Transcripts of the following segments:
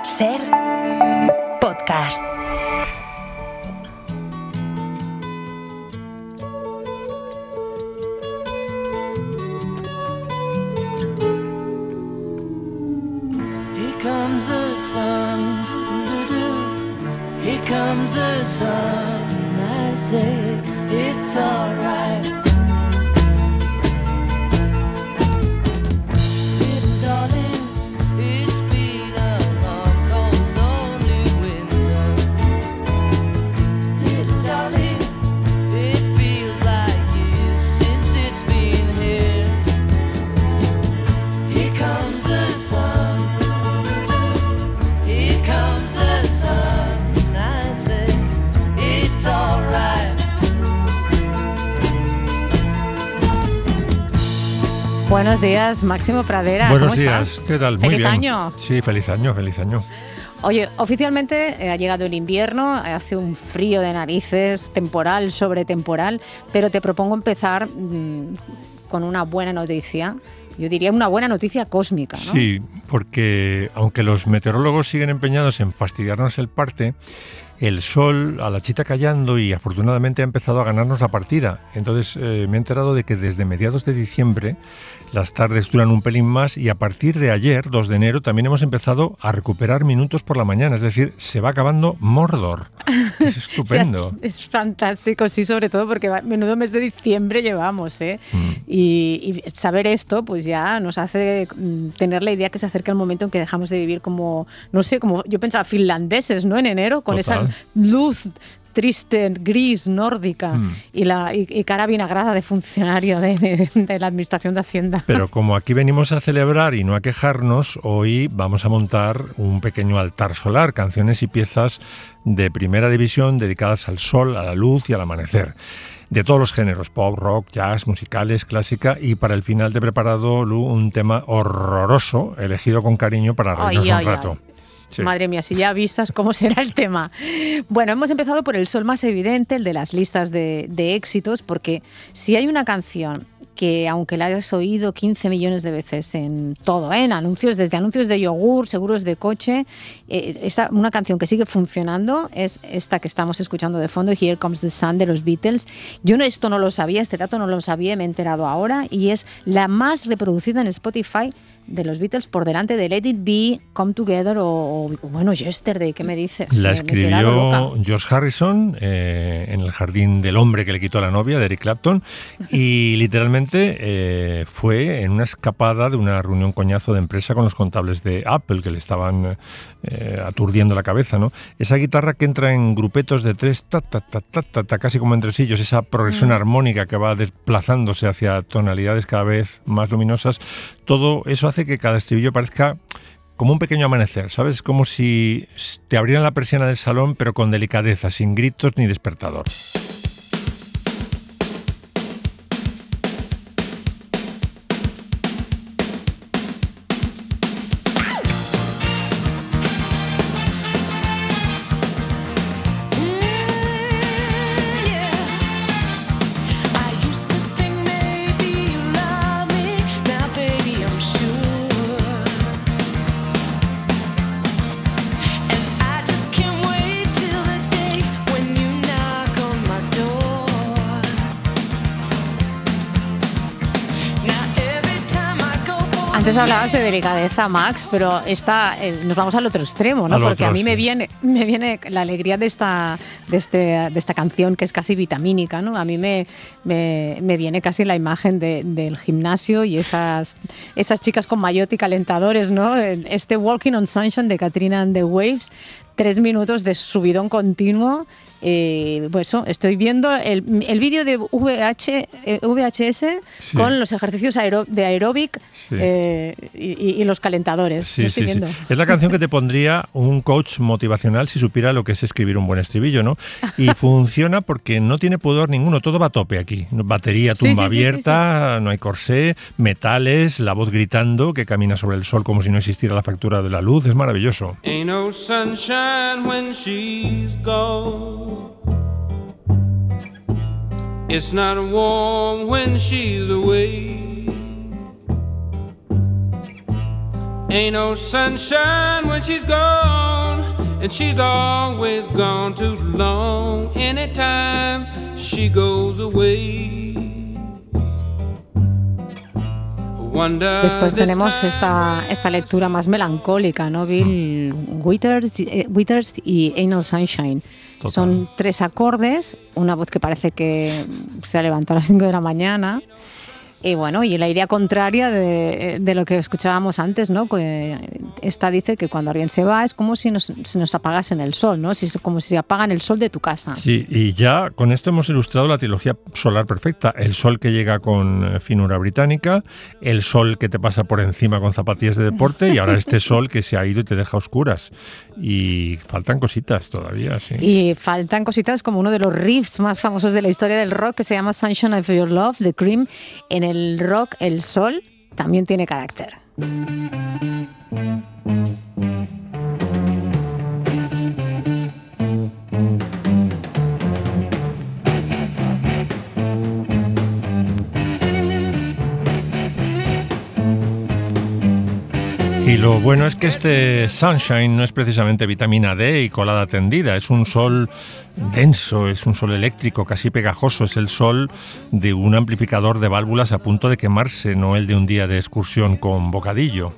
Ser podcast. Here comes the sun, here comes the sun. I say it's alright. Little darling, it's been a long, cold, lonely winter. Little darling, it feels like years since it's been here. Here comes the sun. Here comes the sun. I say it's alright. Buenos días, Máximo Pradera. Buenos ¿Cómo días, estás? ¿qué tal? Muy ¡Feliz bien. año! Sí, feliz año, feliz año. Oye, oficialmente ha llegado el invierno, hace un frío de narices, temporal sobre temporal, pero te propongo empezar con una buena noticia. Yo diría una buena noticia cósmica, ¿no? Sí, porque aunque los meteorólogos siguen empeñados en fastidiarnos el parte, el sol a la chita callando y afortunadamente ha empezado a ganarnos la partida. Entonces me he enterado de que desde mediados de diciembre las tardes duran un pelín más y a partir de ayer, 2 de enero, también hemos empezado a recuperar minutos por la mañana. Es decir, se va acabando Mordor. Es estupendo. O sea, es fantástico, sí, sobre todo porque menudo mes de diciembre llevamos, ¿eh? Y saber esto, pues ya nos hace tener la idea que se acerca el momento en que dejamos de vivir como, no sé, como yo pensaba, finlandeses, ¿no? En enero, con Total. esa luz triste, gris, nórdica y cara vinagrada de funcionario de la Administración de Hacienda. Pero como aquí venimos a celebrar y no a quejarnos, hoy vamos a montar un pequeño altar solar, canciones y piezas de primera división dedicadas al sol, a la luz y al amanecer. De todos los géneros, pop, rock, jazz, musicales, clásica, y para el final te he preparado, Lu, un tema horroroso, elegido con cariño para reírnos un rato. Sí. Madre mía, si ya avisas cómo será el tema. Bueno, hemos empezado por el sol más evidente, el de las listas de éxitos, porque si hay una canción que, aunque la hayas oído 15 millones de veces en todo, en anuncios, desde anuncios de yogur, seguros de coche, una canción que sigue funcionando es esta que estamos escuchando de fondo, Here Comes the Sun, de los Beatles. Yo esto no lo sabía, este dato no lo sabía, me he enterado ahora, y es la más reproducida en Spotify de los Beatles, por delante de Let It Be, Come Together o bueno, Yesterday. ¿Qué me dices? La Me he quedado escribió loca. George Harrison en el jardín del hombre que le quitó a la novia, de Eric Clapton, y literalmente fue en una escapada de una reunión coñazo de empresa con los contables de Apple, que le estaban aturdiendo la cabeza, ¿no? Esa guitarra que entra en grupetos de 3, ta, ta, ta, ta, ta, ta, casi como en tresillos, esa progresión armónica que va desplazándose hacia tonalidades cada vez más luminosas, todo eso hace que cada estribillo parezca como un pequeño amanecer, ¿sabes? Como si te abrieran la persiana del salón, pero con delicadeza, sin gritos ni despertador. Antes hablabas de delicadeza, Max, pero nos vamos al otro extremo, ¿no? Al Porque otro, a mí sí. me viene la alegría de esta canción, que es casi vitamínica, ¿no? A mí me viene casi la imagen del gimnasio y esas chicas con maillot y calentadores, ¿no? Este Walking on Sunshine de Katrina and the Waves, 3 minutos de subidón continuo. Pues eso, estoy viendo el vídeo de VHS Sí. con los ejercicios de aeróbic Sí. y los calentadores. Sí, Lo estoy sí, sí. viendo. Es la canción que te pondría un coach motivacional si supiera lo que es escribir un buen estribillo, ¿no? Y funciona porque no tiene pudor ninguno, todo va a tope aquí. Batería, Sí, tumba sí, sí, abierta, no hay corsé, metales, la voz gritando que camina sobre el sol como si no existiera la factura de la luz, es maravilloso. Ain't no sunshine when she's gone. It's not warm when she's away. Ain't no sunshine when she's gone, and she's always gone too long. Anytime she goes away. Después tenemos esta lectura más melancólica, ¿no? Bill Withers y Ain't No Sunshine. Total. Son 3 acordes, una voz que parece que se ha levantado a las 5 de la mañana. Y bueno, y la idea contraria de lo que escuchábamos antes, ¿no? Que esta dice que cuando alguien se va es como si se nos apagasen el sol, ¿no? Como si se apagan el sol de tu casa. Sí, y ya con esto hemos ilustrado la trilogía solar perfecta. El sol que llega con finura británica, el sol que te pasa por encima con zapatillas de deporte y ahora este sol que se ha ido y te deja a oscuras. Y faltan cositas todavía, sí. Y faltan cositas como uno de los riffs más famosos de la historia del rock que se llama Sunshine of Your Love, de Cream. En el rock, el sol también tiene carácter. Y lo bueno es que este Sunshine no es precisamente vitamina D y colada tendida, es un sol denso, es un sol eléctrico, casi pegajoso, es el sol de un amplificador de válvulas a punto de quemarse, no el de un día de excursión con bocadillo.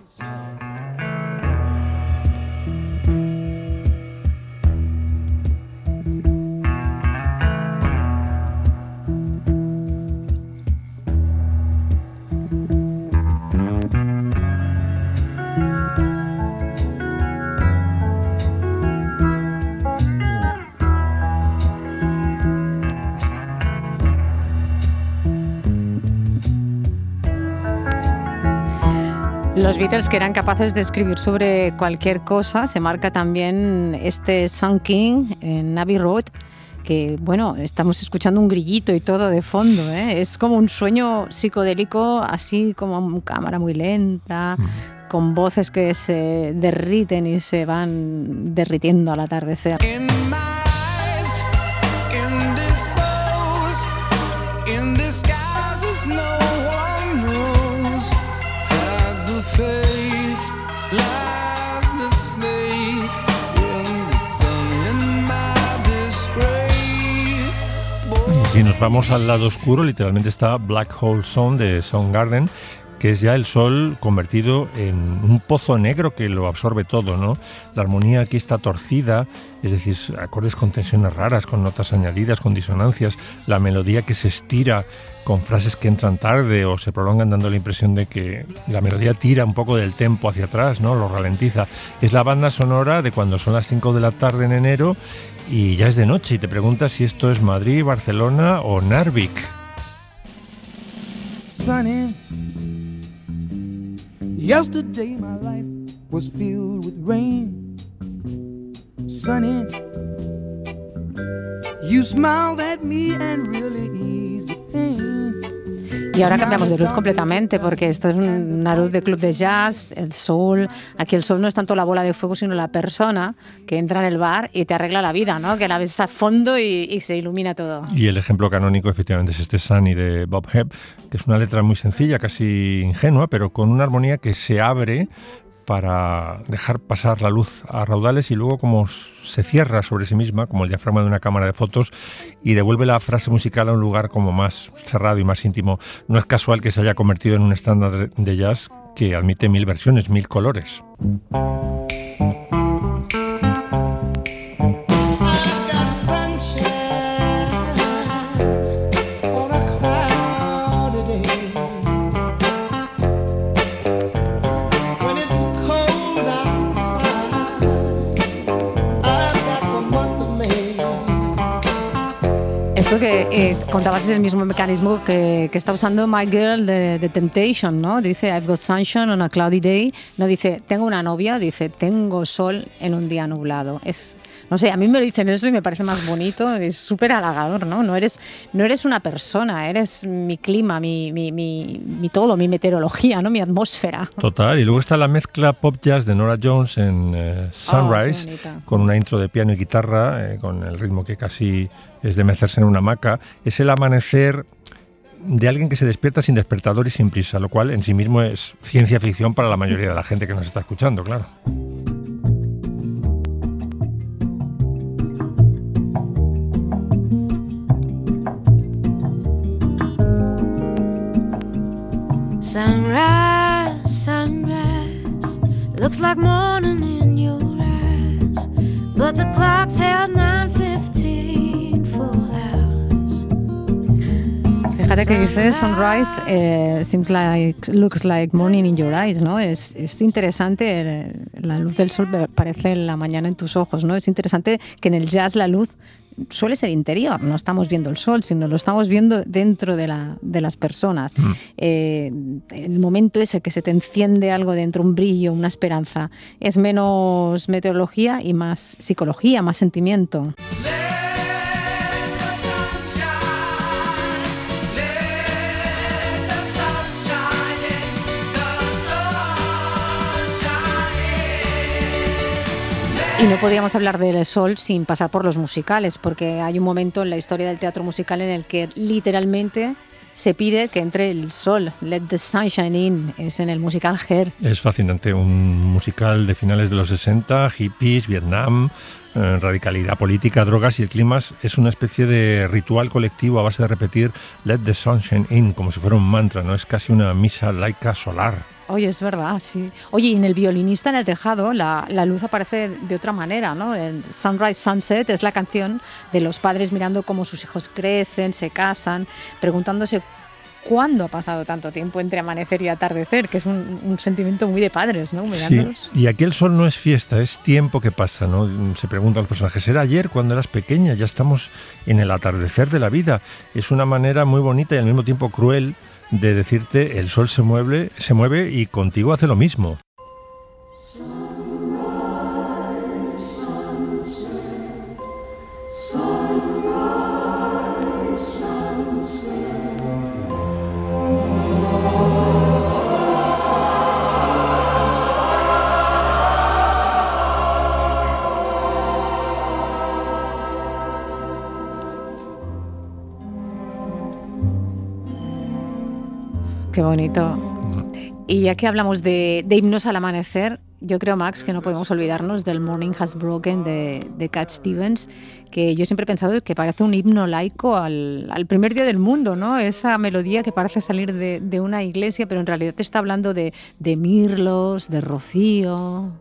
Los Beatles, que eran capaces de escribir sobre cualquier cosa, se marca también este Sun King en Abbey Road, que bueno, estamos escuchando un grillito y todo de fondo, ¿eh? Es como un sueño psicodélico, así como cámara muy lenta, con voces que se derriten y se van derritiendo al atardecer. Y si nos vamos al lado oscuro, literalmente está Black Hole Sun de Soundgarden, que es ya el sol convertido en un pozo negro que lo absorbe todo, ¿no? La armonía aquí está torcida, es decir, acordes con tensiones raras, con notas añadidas, con disonancias, la melodía que se estira con frases que entran tarde o se prolongan, dando la impresión de que la melodía tira un poco del tempo hacia atrás, ¿no? Lo ralentiza. Es la banda sonora de cuando son las 5 de la tarde en enero y ya es de noche y te preguntas si esto es Madrid, Barcelona o Narvik. Sunny. Yesterday my life was filled with rain. Sunny, you smiled at me and really eased the pain. Y ahora cambiamos de luz completamente, porque esto es una luz de club de jazz, el soul. Aquí el soul no es tanto la bola de fuego, sino la persona que entra en el bar y te arregla la vida, ¿no? Que la ves a fondo y se ilumina todo. Y el ejemplo canónico efectivamente es este Sunny de Bob Hebb, que es una letra muy sencilla, casi ingenua, pero con una armonía que se abre para dejar pasar la luz a raudales y luego como se cierra sobre sí misma, como el diafragma de una cámara de fotos, y devuelve la frase musical a un lugar como más cerrado y más íntimo. No es casual que se haya convertido en un estándar de jazz que admite 1000 versiones, 1000 colores. Esto que contabas es el mismo mecanismo que está usando My Girl de Temptation, ¿no? Dice, I've got sunshine on a cloudy day. No dice, tengo una novia, dice, tengo sol en un día nublado. No sé, a mí me lo dicen eso y me parece más bonito, es súper halagador, ¿no? No eres una persona, eres mi clima, mi todo, mi meteorología, ¿no? Mi atmósfera. Total, y luego está la mezcla pop jazz de Norah Jones en Sunrise, con una intro de piano y guitarra, con el ritmo que casi es de mecerse en una hamaca. Es el amanecer de alguien que se despierta sin despertador y sin prisa, lo cual en sí mismo es ciencia ficción para la mayoría de la gente que nos está escuchando, claro. Sunrise, sunrise, looks like morning in your eyes, but the clock's held 9:15 full hours. Fíjate que dice sunrise, looks like morning in your eyes, ¿no? Es interesante, la luz del sol parece la mañana en tus ojos, ¿no? Es interesante que en el jazz la luz suele ser interior, no estamos viendo el sol, sino lo estamos viendo dentro de las personas. El momento ese que se te enciende algo dentro, un brillo, una esperanza, es menos meteorología y más psicología, más sentimiento. Y no podríamos hablar del sol sin pasar por los musicales, porque hay un momento en la historia del teatro musical en el que literalmente se pide que entre el sol. Let the sunshine in, es en el musical Hair. Es fascinante, un musical de finales de los 60, hippies, Vietnam, radicalidad política, drogas, y el clímax es una especie de ritual colectivo a base de repetir Let the sunshine in, como si fuera un mantra, ¿no? Es casi una misa laica solar. Oye, es verdad, sí. Oye, y en El violinista en el tejado la luz aparece de otra manera, ¿no? En Sunrise Sunset es la canción de los padres mirando cómo sus hijos crecen, se casan, preguntándose cuándo ha pasado tanto tiempo entre amanecer y atardecer, que es un sentimiento muy de padres, ¿no? Mirándolos. Sí, y aquí el sol no es fiesta, es tiempo que pasa, ¿no? Se preguntan los personajes, ¿era ayer cuando eras pequeña? Ya estamos en el atardecer de la vida. Es una manera muy bonita y al mismo tiempo cruel de decirte el sol se mueve y contigo hace lo mismo. Qué bonito. Y ya que hablamos de himnos al amanecer, yo creo, Max, que no podemos olvidarnos del Morning Has Broken de Cat Stevens, que yo siempre he pensado que parece un himno laico al primer día del mundo, ¿no? Esa melodía que parece salir de una iglesia, pero en realidad te está hablando de mirlos, de rocío.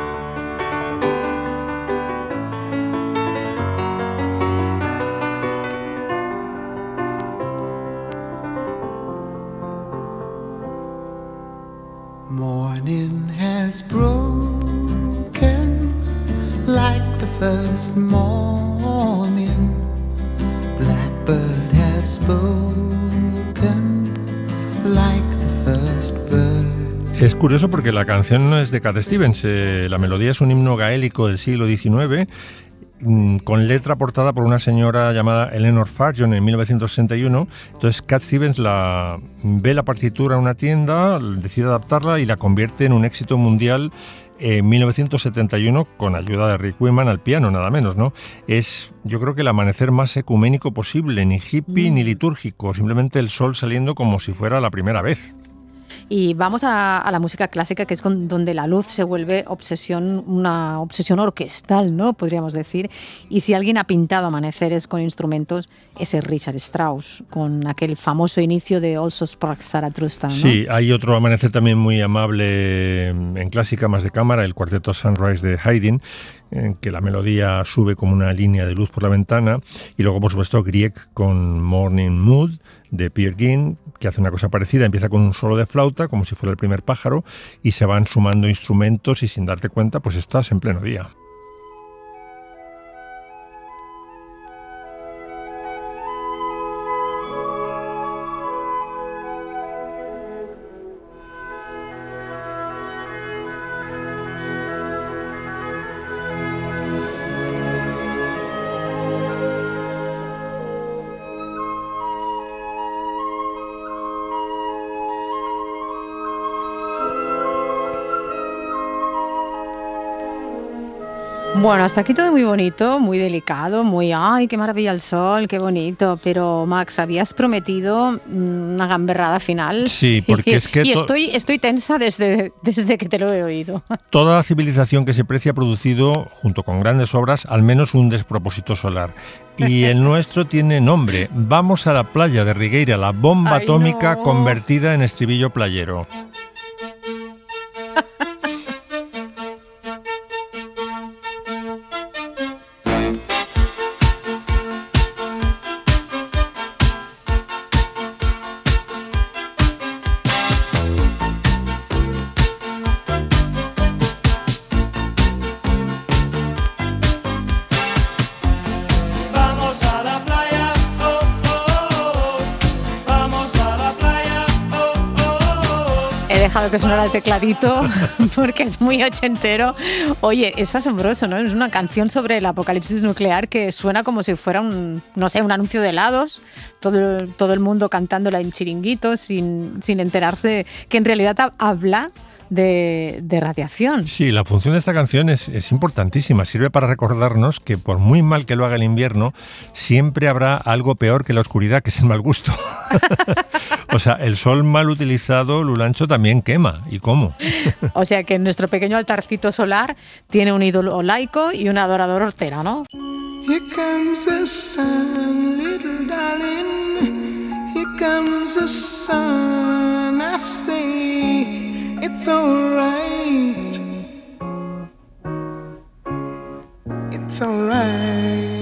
Morning has broken like the first morning. Blackbird has spoken like the first bird. Es curioso porque la canción no es de Cat Stevens, la melodía es un himno gaélico del siglo XIX, con letra aportada por una señora llamada Eleanor Farjon en 1961. Entonces Cat Stevens ve la partitura en una tienda, decide adaptarla y la convierte en un éxito mundial en 1971 con ayuda de Rick Wakeman al piano, nada menos, ¿no? Es, yo creo, que el amanecer más ecuménico posible, ni hippie ni litúrgico, simplemente el sol saliendo como si fuera la primera vez. Y vamos a la música clásica, que es donde la luz se vuelve una obsesión orquestal, ¿no? Podríamos decir. Y si alguien ha pintado amaneceres con instrumentos, ese es Richard Strauss, con aquel famoso inicio de Also Sprach Zarathustra, ¿no? Sí, hay otro amanecer también muy amable en clásica, más de cámara, el cuarteto Sunrise de Haydn, en que la melodía sube como una línea de luz por la ventana, y luego, por supuesto, Grieg con Morning Mood de Peer Gynt, que hace una cosa parecida, empieza con un solo de flauta, como si fuera el primer pájaro, y se van sumando instrumentos y sin darte cuenta, pues estás en pleno día. Bueno, hasta aquí todo muy bonito, muy delicado, muy ¡ay, qué maravilla el sol, qué bonito! Pero, Max, habías prometido una gamberrada final. Sí, porque es que... Y estoy tensa desde que te lo he oído. Toda la civilización que se precie ha producido, junto con grandes obras, al menos un despropósito solar. Y el nuestro tiene nombre. Vamos a la playa de Rigueira, la bomba atómica convertida en estribillo playero. Dejado que sonara el tecladito porque es muy ochentero. Oye, es asombroso, ¿no? Es una canción sobre el apocalipsis nuclear que suena como si fuera un anuncio de helados, todo el mundo cantándola en chiringuitos sin enterarse que en realidad habla de radiación. Sí, la función de esta canción es importantísima. Sirve para recordarnos que por muy mal que lo haga el invierno, siempre habrá algo peor que la oscuridad, que es el mal gusto. O sea, el sol mal utilizado, Lulancho, también quema. ¿Y cómo? O sea que nuestro pequeño altarcito solar tiene un ídolo laico y un adorador hortera, ¿no? Here comes the sun, little darling. Here comes the sun. I say it's alright. It's alright.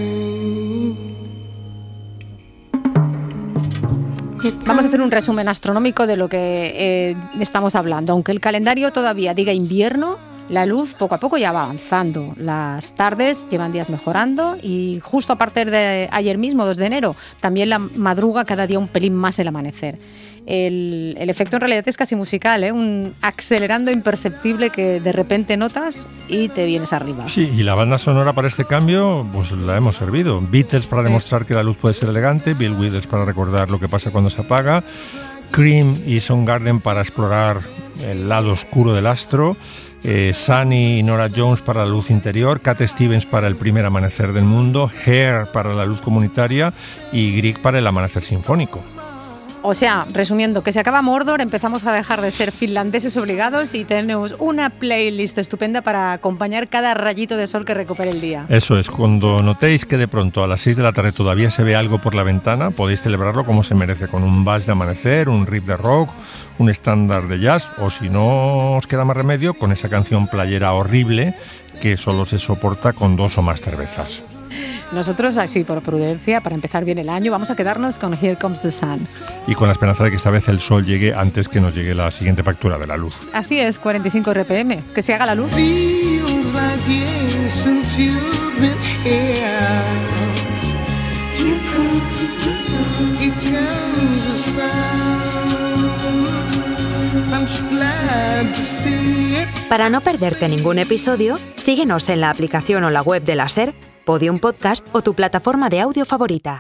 Vamos a hacer un resumen astronómico de lo que estamos hablando. Aunque el calendario todavía diga invierno, la luz poco a poco ya va avanzando. Las tardes llevan días mejorando y justo a partir de ayer mismo, 2 de enero, también la madruga cada día un pelín más el amanecer. El efecto en realidad es casi musical, ¿eh? Un acelerando imperceptible que de repente notas y te vienes arriba. Sí, y la banda sonora para este cambio pues la hemos servido. Beatles para demostrar que la luz puede ser elegante, Bill Withers para recordar lo que pasa cuando se apaga, Cream y Soundgarden para explorar el lado oscuro del astro, Sunny y Nora Jones para la luz interior, Cat Stevens para el primer amanecer del mundo, Hair para la luz comunitaria y Grieg para el amanecer sinfónico. O sea, resumiendo, que se acaba Mordor, empezamos a dejar de ser finlandeses obligados y tenemos una playlist estupenda para acompañar cada rayito de sol que recupere el día. Eso es, cuando notéis que de pronto a las 6 de la tarde todavía se ve algo por la ventana, podéis celebrarlo como se merece, con un vals de amanecer, un riff de rock, un estándar de jazz, o si no os queda más remedio, con esa canción playera horrible que solo se soporta con 2 o más cervezas. Nosotros, así por prudencia, para empezar bien el año, vamos a quedarnos con Here Comes the Sun. Y con la esperanza de que esta vez el sol llegue antes que nos llegue la siguiente factura de la luz. Así es, 45 RPM, que se haga la luz. Feels like years since you've been here. Here comes the sun. Here comes the sun. I'm so glad to see it. Para no perderte ningún episodio, síguenos en la aplicación o la web de la SER, Podium Podcast o tu plataforma de audio favorita.